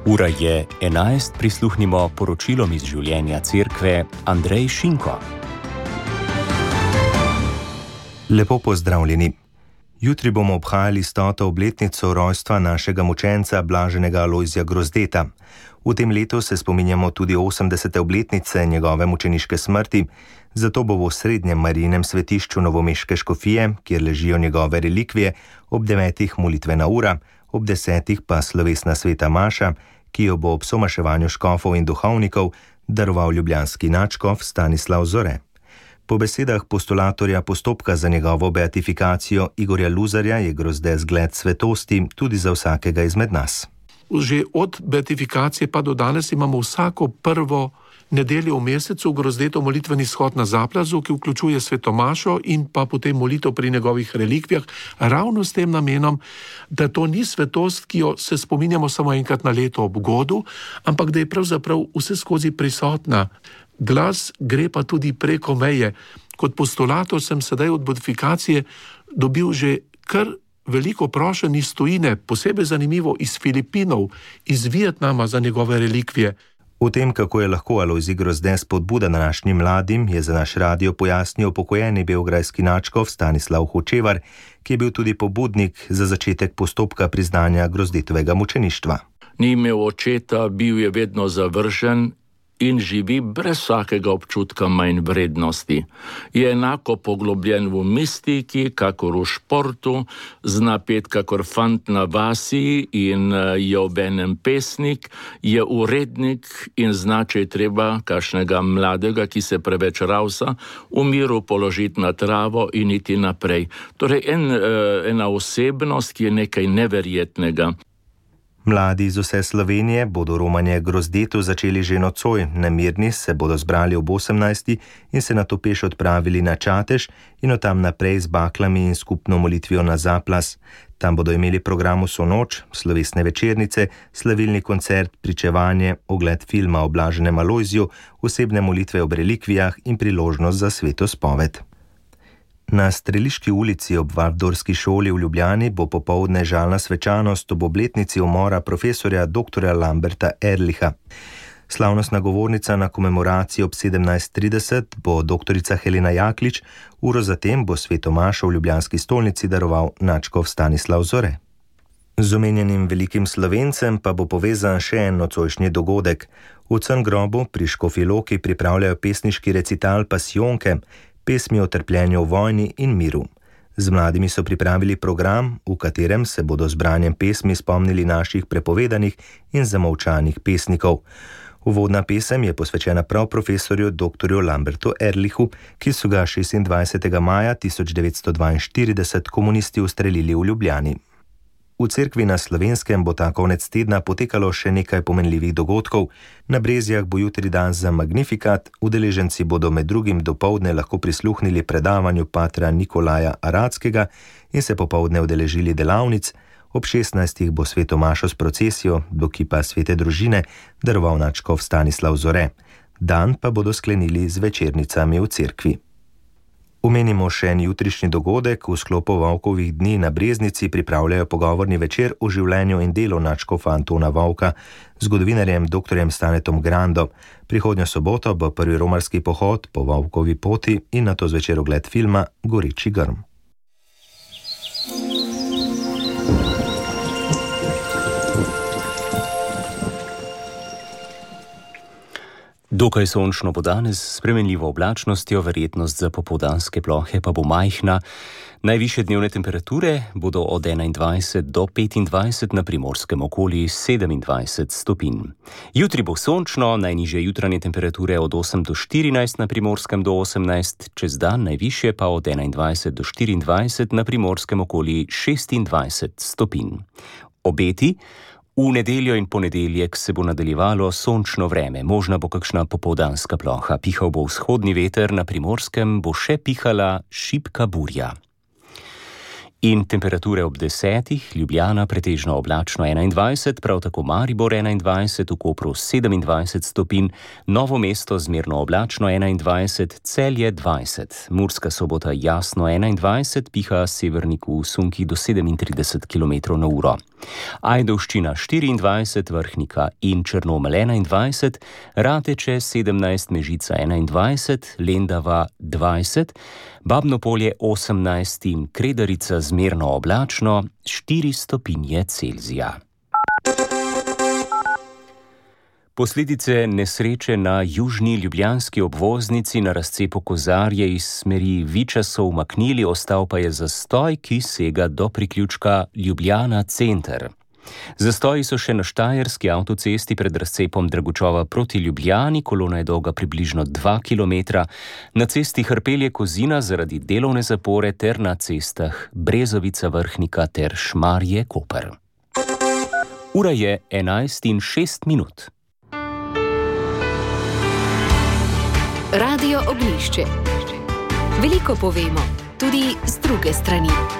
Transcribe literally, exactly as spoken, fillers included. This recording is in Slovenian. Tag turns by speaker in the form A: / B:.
A: Ura je enajst, prisluhnimo poročilom iz življenja cerkve. Andrej Šinko.
B: Lepo pozdravljeni. Jutri bomo obhajali stoto obletnico rojstva našega mučenca blaženega Alojzija Grozdeta. V tem letu se spominjamo tudi osemdesete obletnice njegove mučeniške smrti, zato bo v osrednjem Marijinem svetišču novomeške škofije, kjer ležijo njegove relikvije, ob devetih molitvena ura, ob desetih pa slovesna sveta maša, ki jo bo ob somaševanju škofov in duhovnikov daroval ljubljanski nadškof Stanislav Zore. Po besedah postulatorja postopka za njegovo beatifikacijo Igorja Luzarja je Grozde zgled svetosti tudi za vsakega izmed nas.
C: Že od beatifikacije pa do danes imamo vsako prvo nedeljo v mesecu Grozdetov molitveni shod na Zaplazu, ki vključuje svetomašo in pa potem molitev pri njegovih relikvijah, ravno s tem namenom, da to ni svetost, ki jo se spominjamo samo enkrat na leto ob godu, ampak da je pravzaprav vse skozi prisotna. Glas gre pa tudi preko meje. Kot postulator sem sedaj od beatifikacije dobil že kar veliko prošenj iz tujine, posebej zanimivo iz Filipinov, iz Vietnama za njegove relikvije.
B: O tem, kako je lahko Alojzij Grozde spodbuda današnjim mladim, je za naš radio pojasnil pokojeni beograjski nadškof Stanislav Hočevar, ki je bil tudi pobudnik za začetek postopka priznanja Grozdetovega mučeništva.
D: Ni imel očeta, bil je vedno zavržen in živi brez vsakega občutka manj vrednosti. Je enako poglobljen v mistiki, kakor v športu, zna pet kakor fant na vasi in je obenem pesnik, je urednik in zna, če je treba kakšnega mladega, ki se preveč ravsa, v miru položiti na travo in iti naprej. Torej en, ena osebnost, ki je nekaj neverjetnega.
B: Mladi iz vse Slovenije bodo romanje Grozdetu začeli že nocoj. Nemirni se bodo zbrali ob osemnajsti in se nato peš odpravili na Čatež in od tam naprej z baklami in skupno molitvijo na Zaplaz. Tam bodo imeli program vso noč, slovesne večernice, slavilni koncert, pričevanje, ogled filma o blaženem Alojziju, osebne molitve ob relikvijah in priložnost za sveto spoved. Na Streliški ulici ob Valdorski šoli v Ljubljani bo popoldne žalna svečanost ob obletnici umora profesorja doktorja Lamberta Erlicha. Slavnostna govornica na komemoraciji ob sedemnajst trideset bo doktorica Helena Jaklič, uro zatem bo sveto mašo v ljubljanski stolnici daroval nadškof Stanislav Zore. Z omenjenim velikim Slovencem pa bo povezan še en nocojšnji dogodek. V Crngrobu pri Škofji Loki pripravljajo pesniški recital Pasijonke, pesmi o trpljenju v vojni in miru. Z mladimi so pripravili program, v katerem se bodo z branjem pesmi spomnili naših prepovedanih in zamolčanih pesnikov. Uvodna pesem je posvečena prav profesorju doktorju Lambertu Erlichu, ki so ga šestindvajsetega maja tisoč devetsto dvainštirideset komunisti ustrelili v Ljubljani. V cerkvi na Slovenskem bo ta konec tedna potekalo še nekaj pomenljivih dogodkov. Na Brezjah bo jutri dan za Magnifikat, udeleženci bodo med drugim dopoldne lahko prisluhnili predavanju patra Nikolaja Aradskega in se popoldne udeležili delavnic. Ob šestnajstih bo sveto mašo s procesijo do kipa svete družine daroval nadškof Stanislav Zore. Dan pa bodo sklenili z večernicami v cerkvi. Omenimo še en jutrišnji dogodek. V sklopu Vovkovih dni na Breznici pripravljajo pogovorni večer o življenju in delu nadškofa Antona Vovka z zgodovinarjem doktorjem Stanetom Grando. Prihodnjo soboto bo prvi romarski pohod po Vovkovi poti in nato zvečer ogled filma Goreči grm.
A: Dokaj sončno bo danes, s spremenljivo oblačnostjo, verjetnost za popoldanske plohe pa bo majhna. Najvišje dnevne temperature bodo od enaindvajset do petindvajset, na Primorskem okoli sedemindvajset stopinj. Jutri bo sončno, najnižje jutranje temperature od osem do štirinajst, na Primorskem do osemnajst, čez dan najvišje pa od enaindvajset do štiriindvajset, na Primorskem okoli šestindvajset stopinj. Obeti: v nedeljo in ponedeljek se bo nadaljevalo sončno vreme, možna bo kakšna popoldanska ploha, pihal bo vzhodni veter, na Primorskem bo še pihala šibka burja. In temperature ob desetih, Ljubljana pretežno oblačno enaindvajset, prav tako Maribor enaindvajset, v Kopru sedemindvajset stopinj, Novo mesto zmerno oblačno enaindvajset, Celje dvajset, Murska Sobota jasno enaindvajset, piha severnik v sunki do sedemintrideset kilometrov na uro. Ajdovščina štiriindvajset, Vrhnika in Črnomelj enaindvajset, Rateče sedemnajst, Mežica enaindvajset, Lendava dvajset, Babnopolje osemnajst in Kredarica zmerno oblačno štiri stopinje Celzija. Posledice nesreče na južni ljubljanski obvoznici na razcepu Kozarje iz smeri Viča so umaknili, ostal pa je zastoj, ki sega do priključka Ljubljana center. Zastoji so še na štajerski avtocesti pred razcepom Dragučova proti Ljubljani, kolona je dolga približno dva kilometra, na cesti Hrpelje-Kozina zaradi delovne zapore ter na cestah Brezovica-Vrhnika ter Šmarje-Koper. Ura je enajst in šest minut.
E: Radio Oglišče. Veliko povemo, tudi z druge strani.